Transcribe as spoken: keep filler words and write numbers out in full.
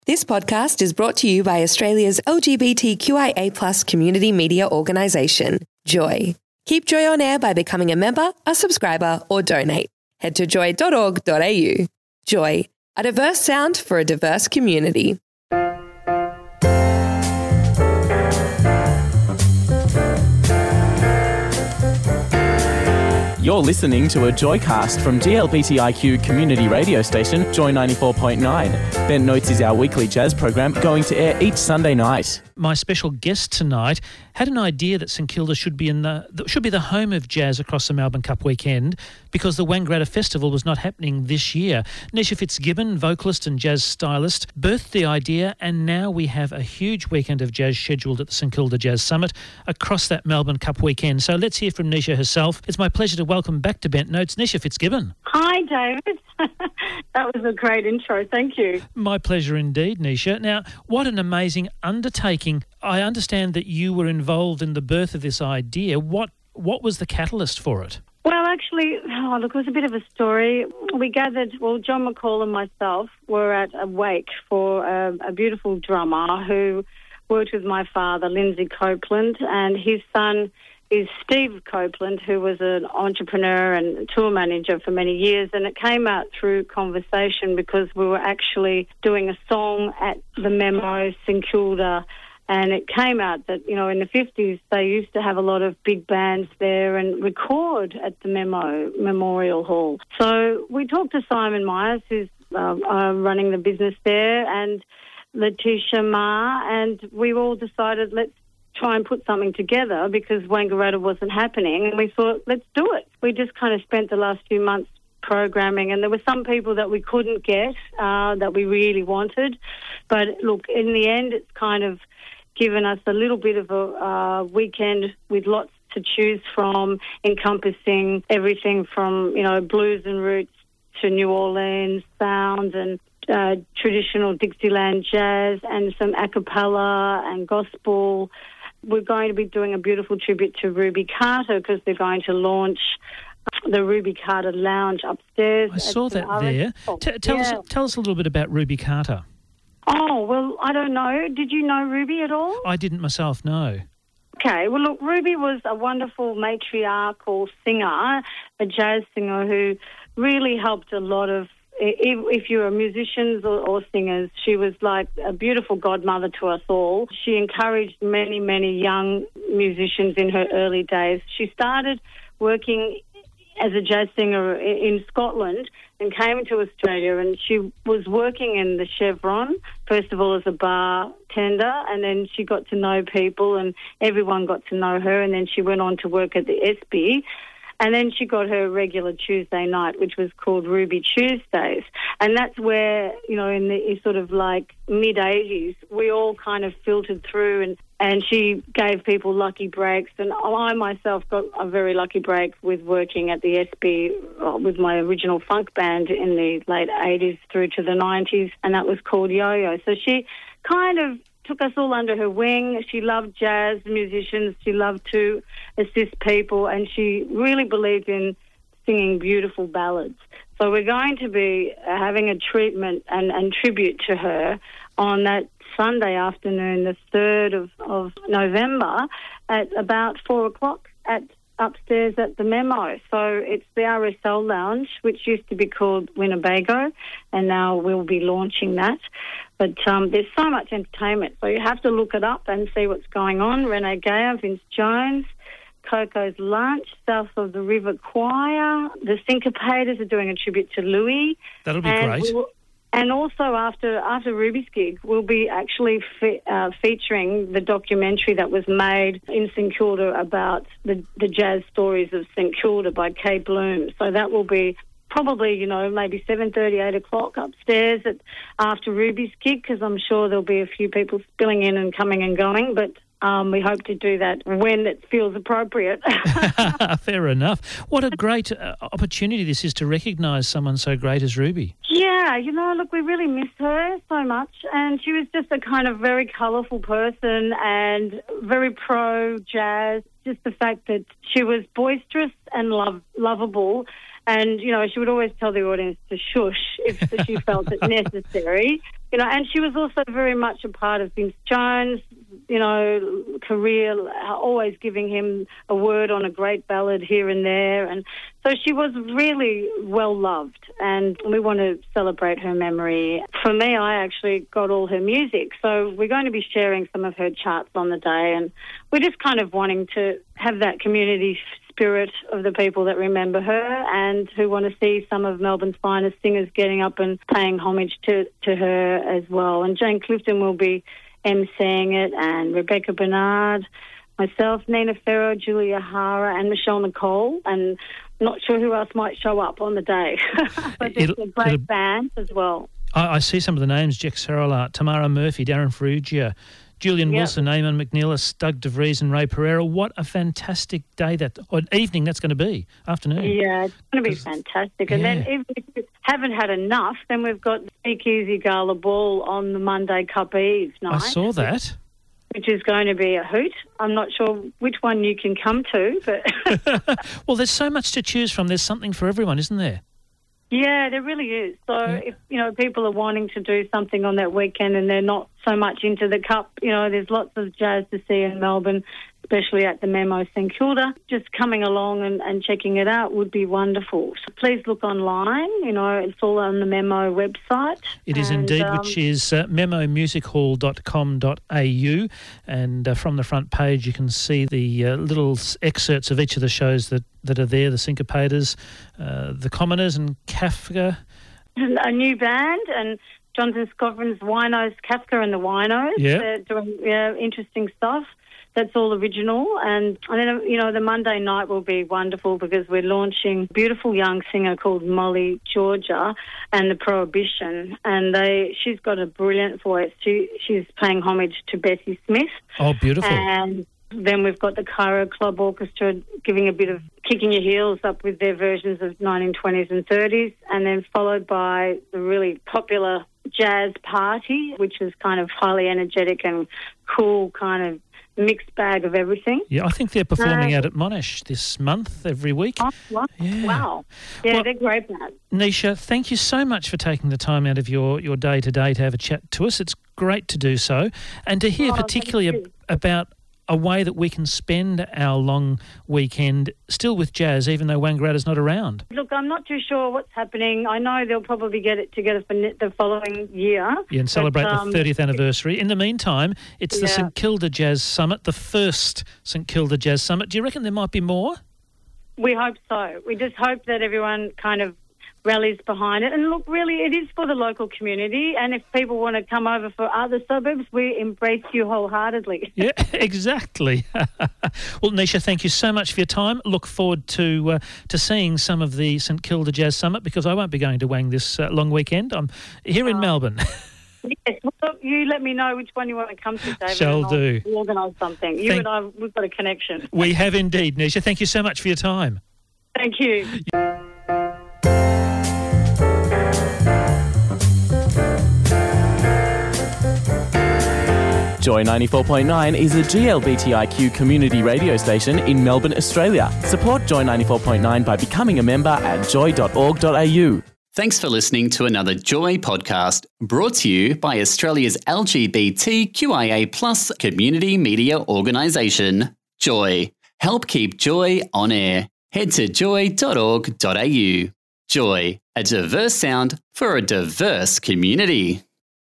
This podcast is brought to you by Australia's L G B T Q I A plus community media organisation, Joy. Keep Joy on air by becoming a member, a subscriber or donate. Head to joy dot org dot a u. Joy, a diverse sound for a diverse community. You're listening to a Joycast from G L B T I Q community radio station, Joy ninety-four point nine. Bent Notes is our weekly jazz program going to air each Sunday night. My special guest tonight had an idea that St Kilda should be in the should be the home of jazz across the Melbourne Cup weekend because the Wangaratta Festival was not happening this year. Nisha Fitzgibbon, vocalist and jazz stylist, birthed the idea, and now we have a huge weekend of jazz scheduled at the St Kilda Jazz Summit across that Melbourne Cup weekend. So let's hear from Nisha herself. It's my pleasure to welcome back to Bent Notes, Nisha Fitzgibbon. Hi, David. That was a great intro. Thank you. My pleasure indeed, Nisha. Now, what an amazing undertaking. I understand that you were involved in the birth of this idea. What what was the catalyst for it? Well, actually, oh, look, it was a bit of a story. We gathered, well, John McCall and myself were at a wake for a, a beautiful drummer who worked with my father, Lindsay Copeland, and his son is Steve Copeland, who was an entrepreneur and tour manager for many years. And it came out through conversation because we were actually doing a song at the Memo, St Kilda. And it came out that, you know, in the fifties, they used to have a lot of big bands there and record at the Memo Memorial Hall. So we talked to Simon Myers, who's uh, uh, running the business there, and Letitia Ma, and we all decided, let's try and put something together because Wangaratta wasn't happening, and we thought, let's do it. We just kind of spent the last few months programming, and there were some people that we couldn't get uh, that we really wanted. But look, in the end, it's kind of given us a little bit of a uh, weekend with lots to choose from, encompassing everything from, you know, blues and roots to New Orleans sound and uh, traditional Dixieland jazz and some a cappella and gospel. We're going to be doing a beautiful tribute to Ruby Carter because they're going to launch the Ruby Carter Lounge upstairs. I saw that there. T- tell, yeah. us, tell us a little bit about Ruby Carter. Oh, well, I don't know. Did you know Ruby at all? I didn't myself, no. Okay, well, look, Ruby was a wonderful matriarchal singer, a jazz singer who really helped a lot of, if, if you're musicians or, or singers, she was like a beautiful godmother to us all. She encouraged many, many young musicians in her early days. She started working as a jazz singer in Scotland and came to Australia, and she was working in the Chevron, first of all as a bartender, and then she got to know people and everyone got to know her, and then she went on to work at the E S P Y. And then she got her regular Tuesday night, which was called Ruby Tuesdays. And that's where, you know, in the sort of like mid-eighties, we all kind of filtered through and, and she gave people lucky breaks. And I myself got a very lucky break with working at the E S P Y with my original funk band in the late eighties through to the nineties, and that was called Yo-Yo. So she kind of took us all under her wing. She loved jazz musicians. She loved to assist people, and she really believed in singing beautiful ballads. So we're going to be having a treatment and, and tribute to her on that Sunday afternoon, the third of, of November, at about four o'clock at upstairs at the Memo. So it's the R S L Lounge, which used to be called Winnebago, and now we'll be launching that. But um, there's so much entertainment, so you have to look it up and see what's going on. Renee Gayer, Vince Jones, Coco's Lunch, South of the River Choir, the Syncopators are doing a tribute to Louis. That'll be and great. We will, and also after after Ruby's gig, we'll be actually fe- uh, featuring the documentary that was made in St Kilda about the, the jazz stories of St Kilda by Kay Bloom. So that will be probably, you know, maybe seven thirty, eight o'clock upstairs at, after Ruby's gig, because I'm sure there'll be a few people spilling in and coming and going, but um, we hope to do that when it feels appropriate. Fair enough. What a great uh, opportunity this is to recognise someone so great as Ruby. Yeah, you know, look, we really miss her so much, and she was just a kind of very colourful person and very pro-jazz, just the fact that she was boisterous and love, lovable, And, you know, she would always tell the audience to shush if she felt it necessary. You know, and she was also very much a part of Vince Jones', you know, career, always giving him a word on a great ballad here and there. And so she was really well loved, and we want to celebrate her memory. For me, I actually got all her music, so we're going to be sharing some of her charts on the day, and we're just kind of wanting to have that community spirit of the people that remember her and who want to see some of Melbourne's finest singers getting up and paying homage to, to her as well. And Jane Clifton will be emceeing it, and Rebecca Bernard, myself, Nina Ferro, Julia Hara, and Michelle Nicole, and not sure who else might show up on the day. But it's a great band as well. I, I see some of the names: Jack Serralart, Tamara Murphy, Darren Ferrugia, Julian Yep. Wilson, Eamon McNeilis, Doug DeVries and Ray Pereira. What a fantastic day that, or evening that's going to be, afternoon. Yeah, it's going to be fantastic. And yeah. then if we haven't had enough, then we've got the Speakeasy Gala Ball on the Monday Cup Eve night. I saw that. Which is going to be a hoot. I'm not sure which one you can come to, but... Well, there's so much to choose from. There's something for everyone, isn't there? Yeah, there really is. So Yeah. if, you know, people are wanting to do something on that weekend and they're not so much into the Cup, you know, there's lots of jazz to see in Melbourne, especially at the Memo St Kilda. Just coming along and, and checking it out would be wonderful. So please look online. You know, it's all on the Memo website. It is and, indeed, um, which is uh, memo music hall dot com dot a u. And uh, from the front page, you can see the uh, little s- excerpts of each of the shows that, that are there, the Syncopators, uh, the Commoners and Kafka. a new band, and Jonathan Scoffrin's Winos, Kafka and the Winos. Yeah. They're doing yeah, interesting stuff. That's all original. And, and then, you know, the Monday night will be wonderful because we're launching a beautiful young singer called Molly Georgia and the Prohibition. And they she's got a brilliant voice. She, she's paying homage to Bessie Smith. Oh, beautiful. And then we've got the Cairo Club Orchestra giving a bit of kicking your heels up with their versions of nineteen twenties and thirties, and then followed by the really popular jazz party, which is kind of highly energetic and cool, kind of mixed bag of everything. Yeah, I think they're performing Uh, out at Monash this month, every week. Oh, wow. Yeah. Wow. Yeah, Well- they're great, Matt. Nisha, thank you so much for taking the time out of your, your day-to-day to have a chat to us. It's great to do so. And to hear Oh, thank particularly you. ab- about a way that we can spend our long weekend still with jazz, even though Wangaratta's not around. Look, I'm not too sure what's happening. I know they'll probably get it together for ne- the following year. Yeah, and celebrate but, um, the thirtieth anniversary. In the meantime, it's the Yeah. St Kilda Jazz Summit, the first St Kilda Jazz Summit. Do you reckon there might be more? We hope so. We just hope that everyone kind of rallies behind it. And look, really, it is for the local community. And if people want to come over for other suburbs, we embrace you wholeheartedly. Yeah, exactly. Well, Nisha, thank you so much for your time. Look forward to uh, to seeing some of the St Kilda Jazz Summit because I won't be going to Wang this uh, long weekend. I'm here in Oh. Melbourne. Yes, well, you let me know which one you want to come to, David. Shall and I'll do. organise something. You Thank- and I, we've got a connection. We have indeed, Nisha. Thank you so much for your time. Thank you. Joy ninety-four point nine is a G L B T I Q community radio station in Melbourne, Australia. Support Joy ninety-four point nine by becoming a member at joy dot org dot a u. Thanks for listening to another Joy podcast brought to you by Australia's L G B T Q I A plus community media organisation, Joy. Help keep Joy on air. Head to joy dot org dot a u. Joy, a diverse sound for a diverse community.